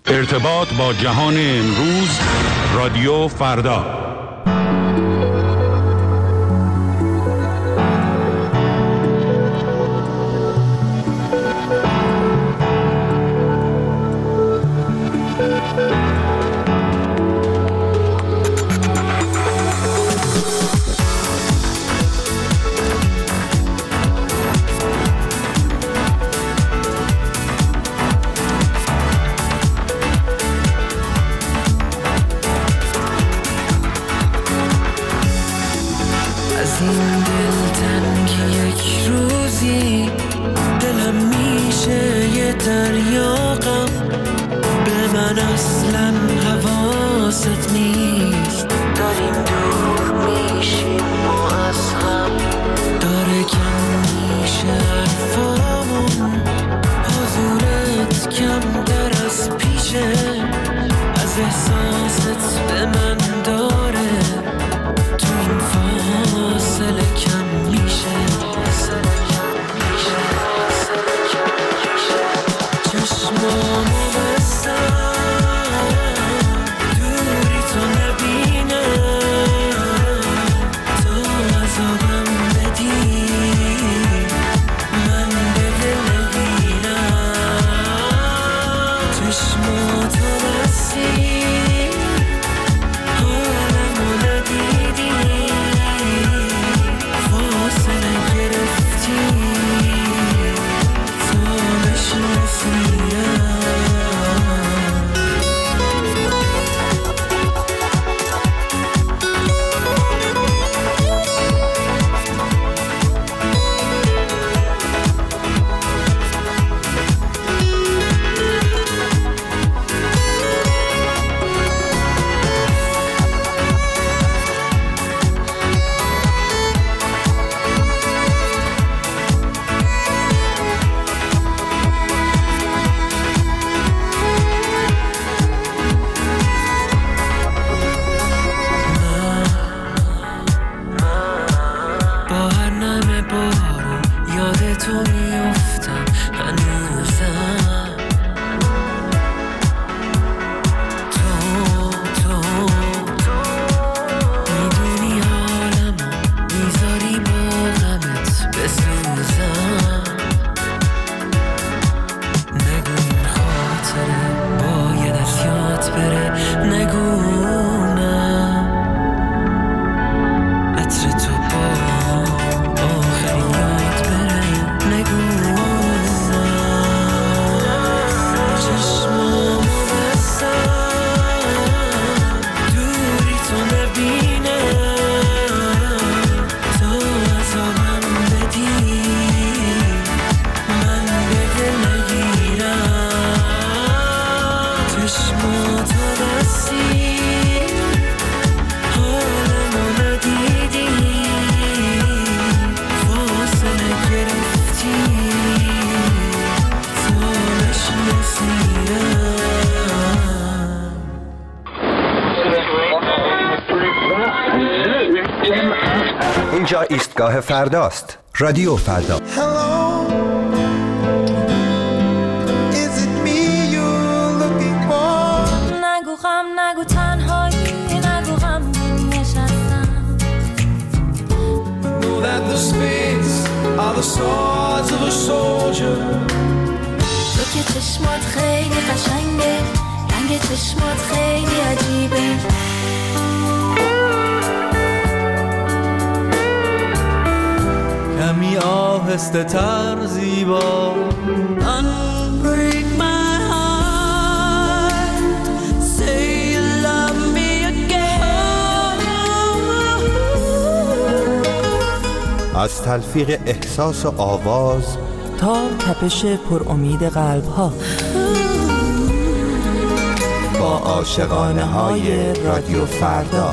ارتباط با جهان امروز، رادیو فردا. اینجا ایستگاه فرداست. رادیو فردا. نگو غم، نگو تنهایی، نگو غم نشستم. تو که چشمات خیلی قشنگه، رنگ چشمات خیلی عجیبه. کمی آهسته تر زیبا. Unbreak my heart, say you love me again. از تلفیق احساس و آواز تا تپش پر امید قلب ها، با عاشقانه های رادیو فردا.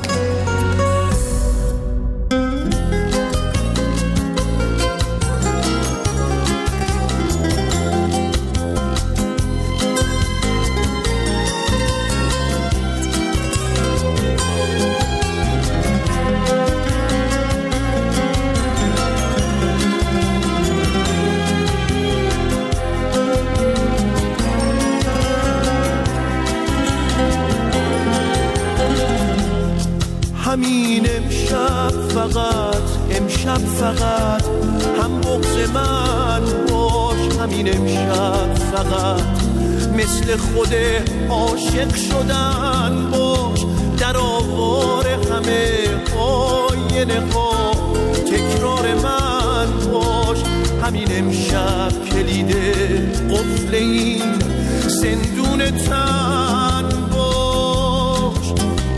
همین امشب فقط هم بغض من باش، همین امشب فقط مثل خود عاشق شدن باش، در آوار همه آینه ها تکرار من باش، همین امشب کلید قفل این زندون تن باش.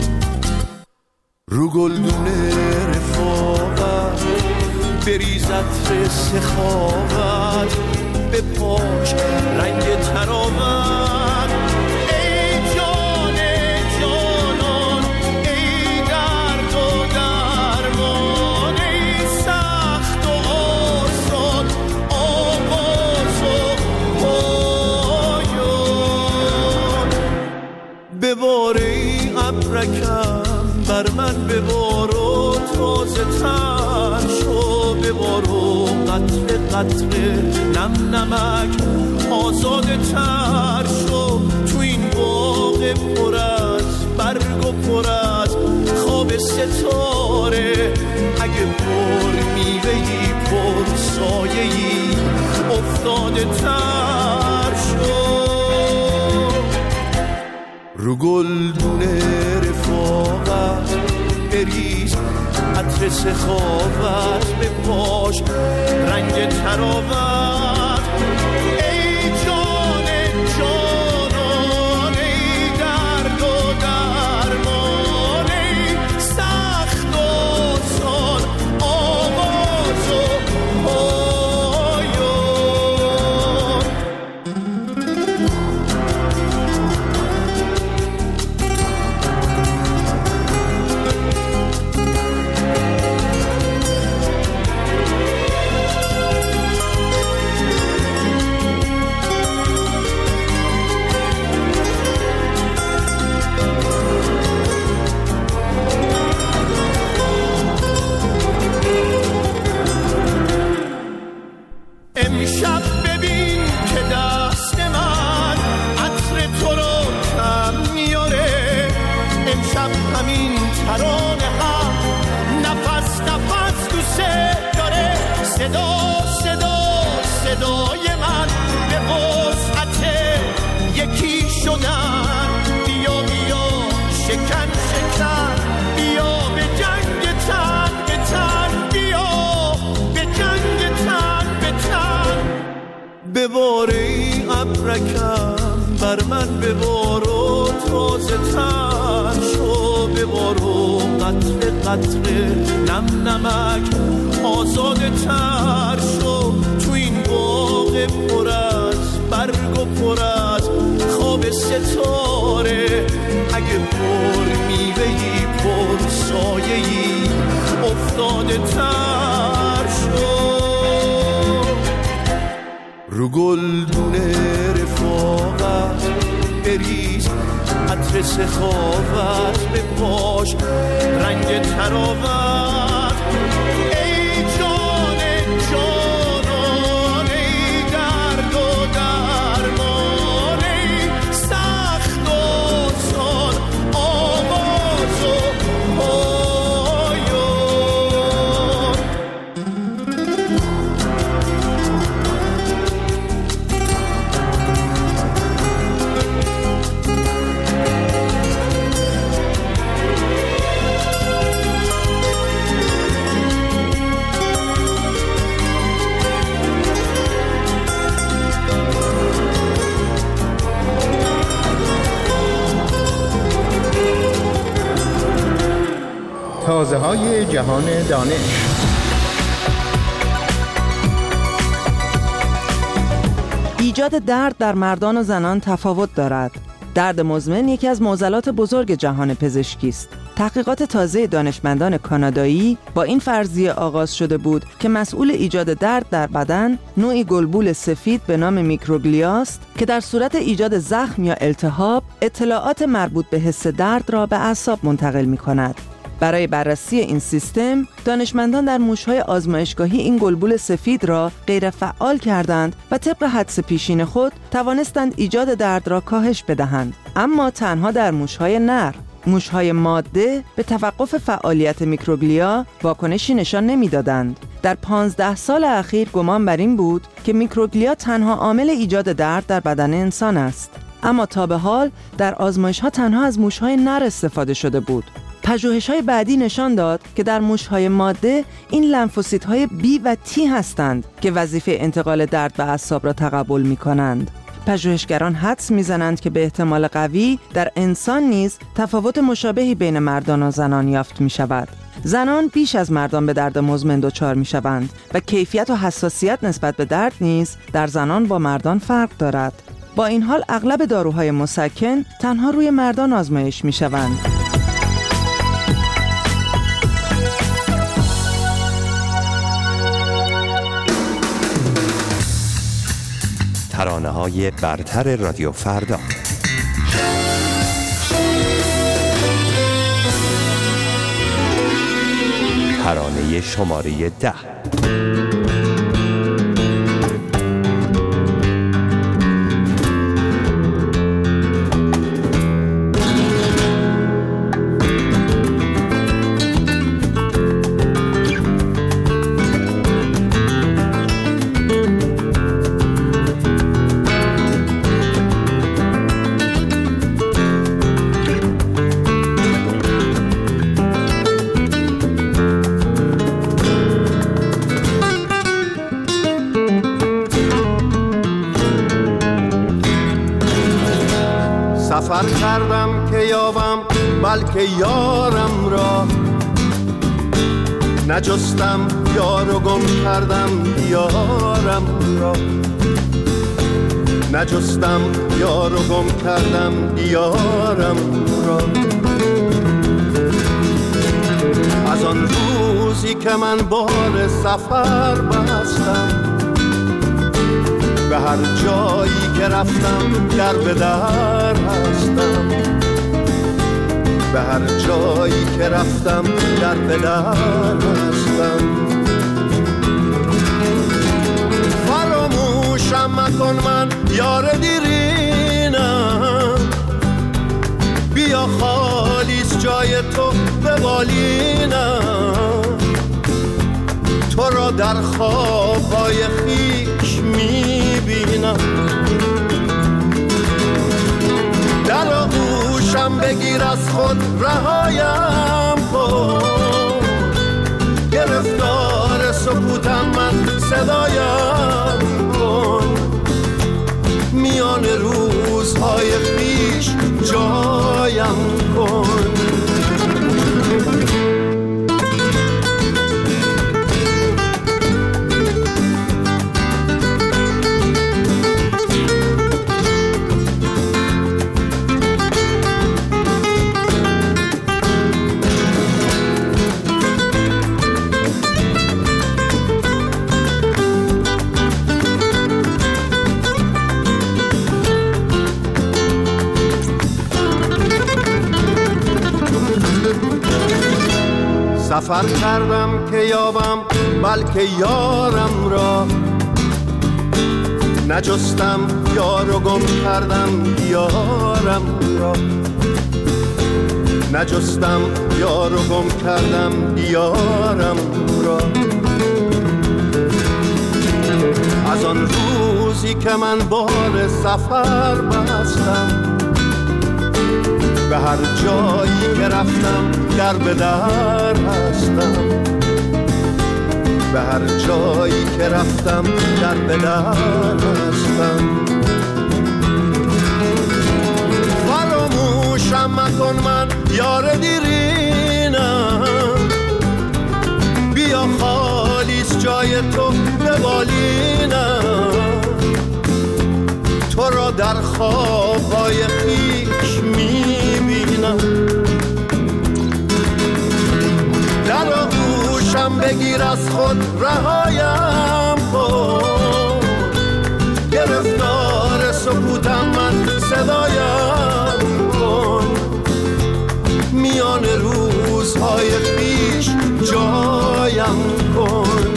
رو گلدون رفاقت بریز عطر سخاوت، به پاش رنگ تراوت، ای جان جانان، ای درد و درمان، ای سخت و آسان، آغاز و پایان. ببار ای ابرکم بر من ببار و تازه تر شو، ببار و قطره قطره نم نمک آزاده تر شو، تو این باغ پر از برگ و پر از خواب ستاره، اگه پر میوهی پر سایه‌ای افتاده تر شو. رو گلدون رفاقت بریز عطر سخاوت، به پاش رنگ تراوت، ای جان جانان، ای درد و درمان، ای سخت و آسان، آغاز و پایان. امشب ببین که دست من عطر تو رو کم میاره، امشب همین ترانه هم نفس نفس دوست داره، صدا صدا صدای من به وسعت یکی شدن، بیا بیا شکن شکن، بیا به جنگ تن به تن، بیا به جنگ تن به تن. ببار ای ابرکم بر من ببار و تازه تر شو، ببار و قطره قطره نم نمک آزاده تر شو، تو این باغ پر از برگ و پر از خواب ستاره، اگه پر میوهی پر سایه‌ای افتاده تر شو. رو گلدون رفاقت بریز عطر سخاوت، به پاش رنگ تراوت، ای جان جانان، ای درد و درمان، ای سخت و آسان، آغاز و پایان. تازه‌های جهان دانش. ایجاد درد در مردان و زنان تفاوت دارد. درد مزمن یکی از معضلات بزرگ جهان پزشکی است. تحقیقات تازه دانشمندان کانادایی با این فرضیه آغاز شده بود که مسئول ایجاد درد در بدن نوعی گلبول سفید به نام میکروگلیاست که در صورت ایجاد زخم یا التهاب اطلاعات مربوط به حس درد را به اعصاب منتقل می‌کند. برای بررسی این سیستم، دانشمندان در موش‌های آزمایشگاهی این گلبول سفید را غیر فعال کردند و طبق حدس پیشین خود توانستند ایجاد درد را کاهش بدهند، اما تنها در موش‌های نر. موش‌های ماده به توقف فعالیت میکروگلیا واکنشی نشان نمی‌دادند. در 15 سال اخیر گمان بر این بود که میکروگلیا تنها عامل ایجاد درد در بدن انسان است. اما تا به حال در آزمایش‌ها تنها از موش‌های نر استفاده شده بود. پژوهش‌های بعدی نشان داد که در موش‌های ماده این لنفوسیت‌های B و T هستند که وظیفه انتقال درد به اعصاب را تقبل می‌کنند. پژوهشگران حدس می‌زنند که به احتمال قوی در انسان نیز تفاوت مشابهی بین مردان و زنان یافت می‌شود. زنان بیش از مردان به درد مزمن دچار می‌شوند و کیفیت و حساسیت نسبت به درد نیز در زنان با مردان فرق دارد. با این حال اغلب داروهای مسکن تنها روی مردان آزمایش می‌شوند. ترانه‌های برتر رادیو فردا. ترانه شماره 10. سفر کردم که یابم بلکه یارم را، نجستم یار و گم کردم یارم را، نجستم یار و گم کردم یارم را. از آن روزی که من بار سفر بستم، به هر جایی که رفتم در به در هستم، به هر جایی که رفتم در به در هستم. فراموشم مکن من یار دیرینم، بیا خالیست جای تو به بالینم. تو را در خوابهای خیش میبینم، در آغوشم بگیر از خود رهایم کن. گرفتار سکوتم من صدایم کن، میان روزهای خیش جایم کن. سفر کردم که یابم بلکه یارم را، نجستم یار و گم کردم یارم را، نجستم یار و گم کردم یارم را. از آن روزی که من بار سفر بستم، به هر جایی که رفتم در به در هستم، به هر جایی که رفتم در به در هستم. فراموشم مکن من یار دیرینم، بیا خالیست جای تو به بالینم. تو را در خوابهای خیش میبینم، در آغوشم بگیر از خود رهایم کن. گرفتار سکوتم من صدایم کن، میان روزهای خیش جایم کن.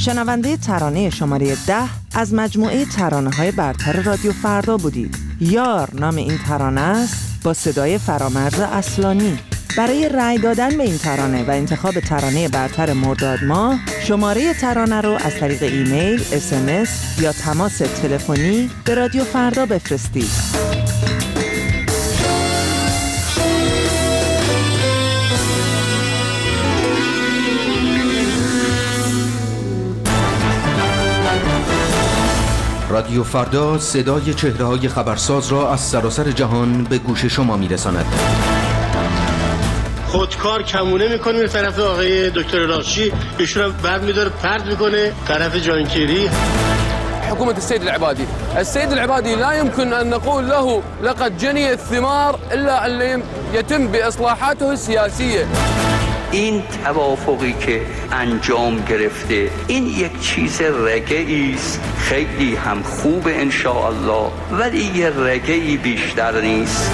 شنونده ترانه شماره 10 از مجموعه ترانه‌های برتر رادیو فردا بودید. یار نام این ترانه است با صدای فرامرز اصلانی. برای رأی دادن به این ترانه و انتخاب ترانه برتر مرداد ماه، شماره ترانه رو از طریق ایمیل، SMS یا تماس تلفنی به رادیو فردا بفرستید. رادیو فردا صدای چهره‌های خبرساز را از سراسر جهان به گوش شما می‌رساند. خودکار کمونه میکنه به طرف آقای دکتر راشی، ایشون هم بعد میداره پرد میکنه طرف جانکیری. حكومة السيد العبادي لا يمكن أن نقول له لقد جني الثمار إلا أن يتم بإصلاحاته السياسية. این توافقی که انجام گرفته این یک چیز رگه‌ای است، خیلی هم خوب ان شاء الله، ولی یه رگه‌ای بیشتر نیست.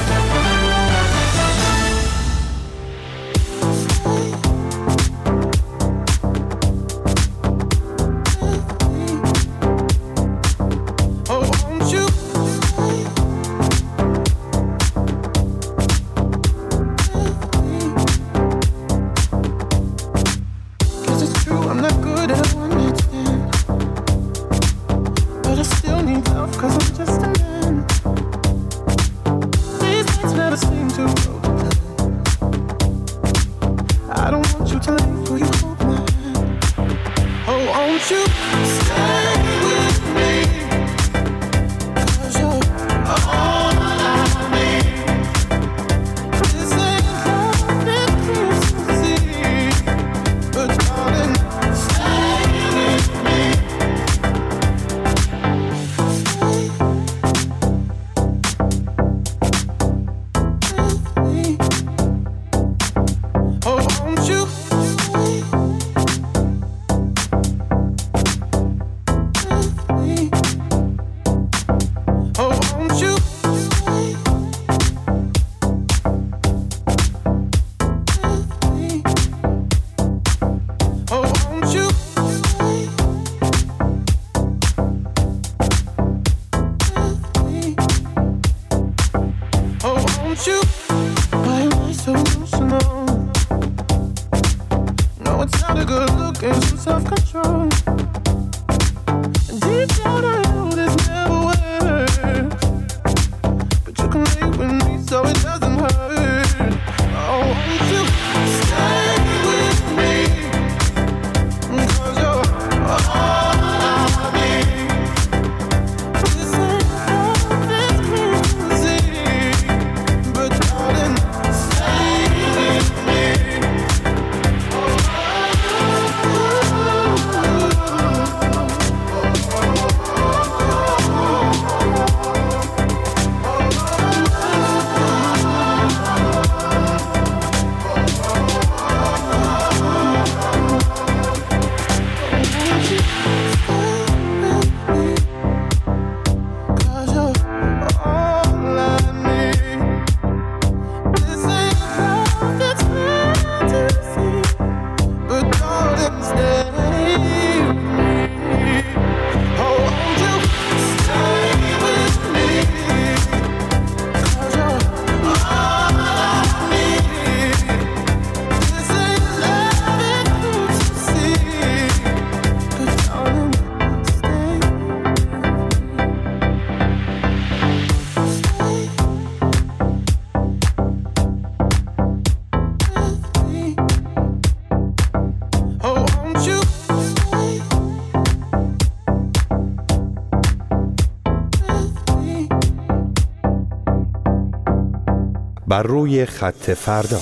بر روی خط فردا.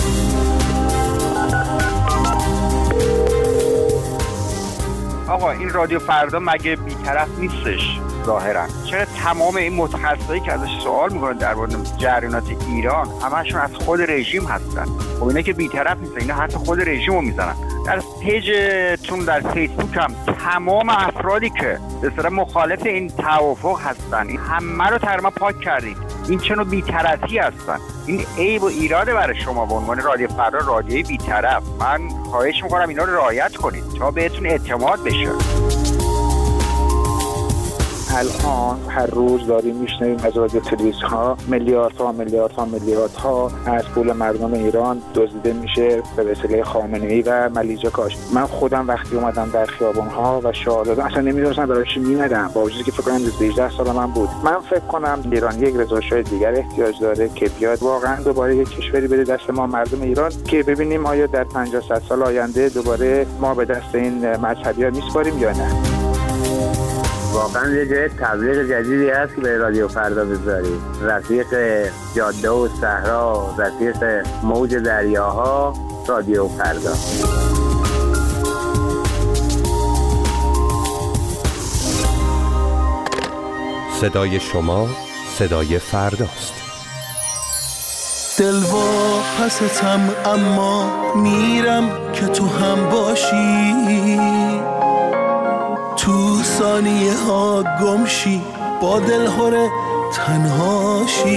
آقا این رادیو فردا مگه بی‌طرف نیستش؟ ظاهرا چرا تمام این متخصصایی که ازش سوال میکنن درباره جریانات ایران همشون از خود رژیم هستن؟ خب اینا که بی‌طرف نیستن، اینا حتی خود رژیم رو میزنن. در پیجتون در فیسبوک هم تمام افرادی که به صورت مخالف این توافق هستن این همه رو تقریبا پاک کردید. این چه نوع بی‌طرفی هستن؟ این عیب و ایراده برای شما به عنوان رادیو فردا، رادیوی بی‌طرف. من خواهش میکنم اینا رو رعایت کنید تا بهتون اعتماد بشه. الان هر روز داریم میشنویم از رادیو تلویزیون‌ها میلیاردها از پول مردم ایران دزدیده میشه به وسیله خامنه‌ای و ملیجه کاش. من خودم وقتی اومدم در خیابان‌ها و شعار دادم اصلا نمی‌دونستم برای چی می‌اومدم، با وجودی که فکر کنم 18 سال من بود. من فکر کنم ایران یک رضا شاه دیگر احتیاج داره که بیاد واقعا دوباره یک کشوری بده دست ما مردم ایران که ببینیم آیا در 50-100 سال آینده دوباره ما به دست این مذهبی‌ها میسپاریم یا نه. واقعا یه جای تبلیغ جدیدی هست که به رادیو فردا بذارید. رفیق جاده و صحرا، رفیق موج دریاها، رادیو فردا. صدای شما صدای فرداست. دل وا پستم اما میرم که تو هم باشی، تو ثانیه ها گمشی با دلهوره تنهاشی.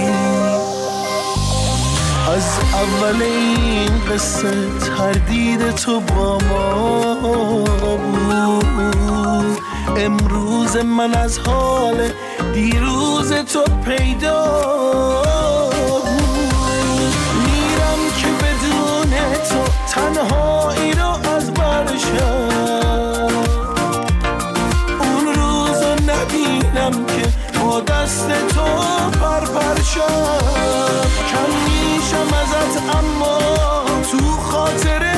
از اول این قصه تردید تو با ما بود، امروز من از حال دیروز تو پیدا بود. میرم که بدون تو تنهایی رو از برشم، اون روزو نبینم که با دست تو پرپرشم. کم میشم ازت اما تو خاطره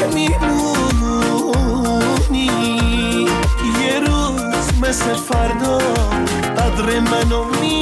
میمونی، یه روز مثل فردا قدر منو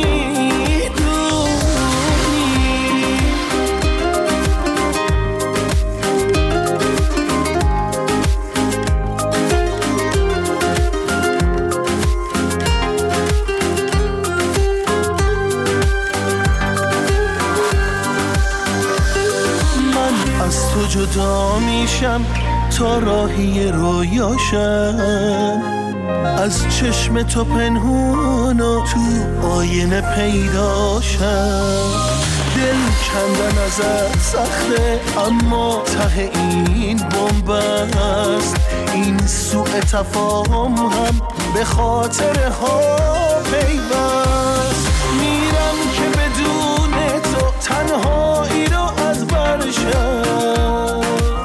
جدا میشم تا راهی رویاشم، از چشم تو پنهون و تو آینه پیداشم. دل کندن ازت سخته اما ته این بمب است، این سوء تفاهم هم به خاطر ها پیوست. میرم که بدون تو تنهایی رو از برشم،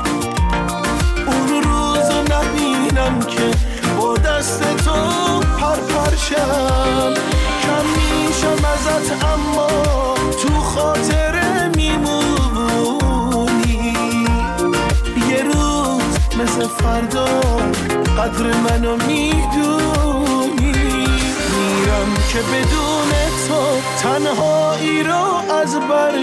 اون روزو نبینم که با دست تو پرپرشم. کم میشم ازت اما تو خاطره میمونی، یه روز مثل فردا قدر منو میدونی. میرم که بدون تو تنهایی رو از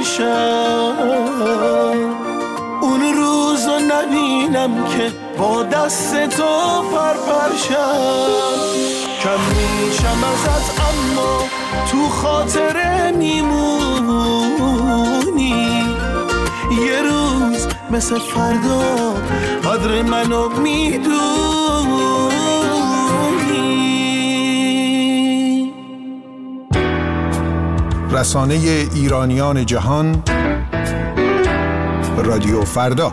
برشم، اون روزو نبینم که با دست تو پرپرشم. کم میشم ازت اما تو خاطره میمونی، یه روز مثل فردا قدر منو میدونی. رسانه ایرانیان جهان، رادیو فردا.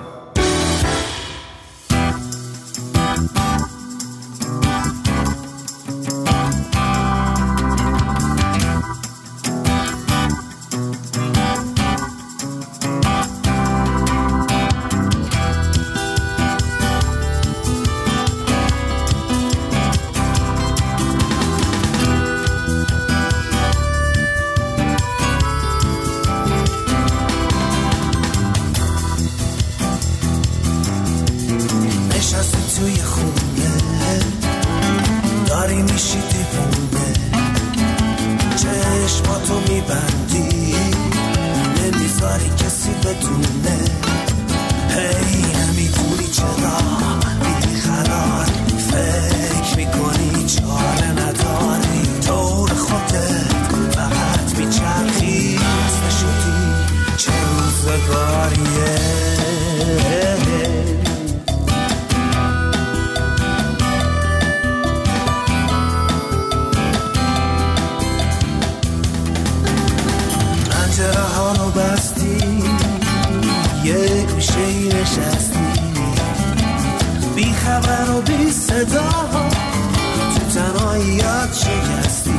خبر و بی صدا تو تنهاییات شکستی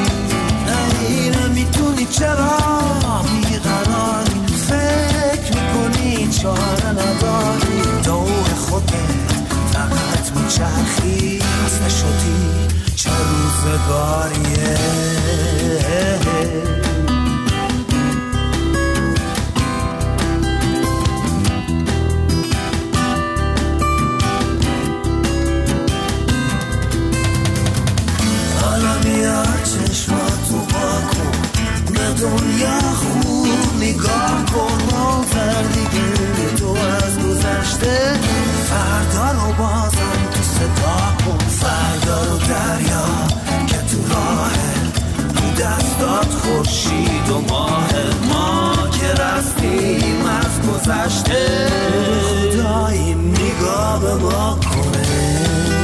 نمیتونی چرا بیقراری فکر میکنی چاره نداری دور خودت فقط میچرخی خسته شدی چه روزگاریه حالا بیار چشماتو باکن به دنیا خوب نگاه کن منتظر دیگه تو از گذشته فردا رو بازم تو صدا کن فردا رو دریا که تو راهه رو دستات خورشید و ماه ما که رفتیم از گذشته خدایی نگاه به ما کنه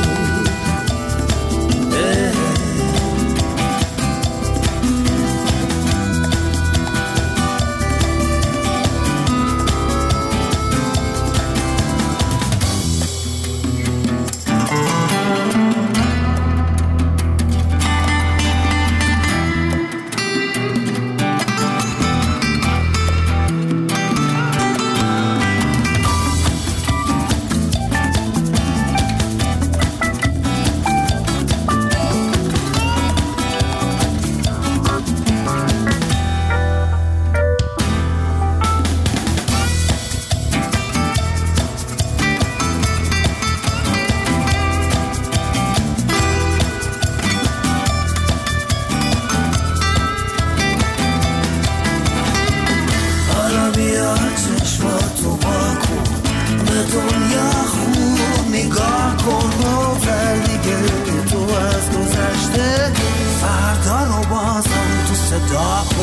چشماتو باکن به دنیا خوب نگاه کن منتظر دیگه تو از گذشته فردا رو بازم تو صدا کن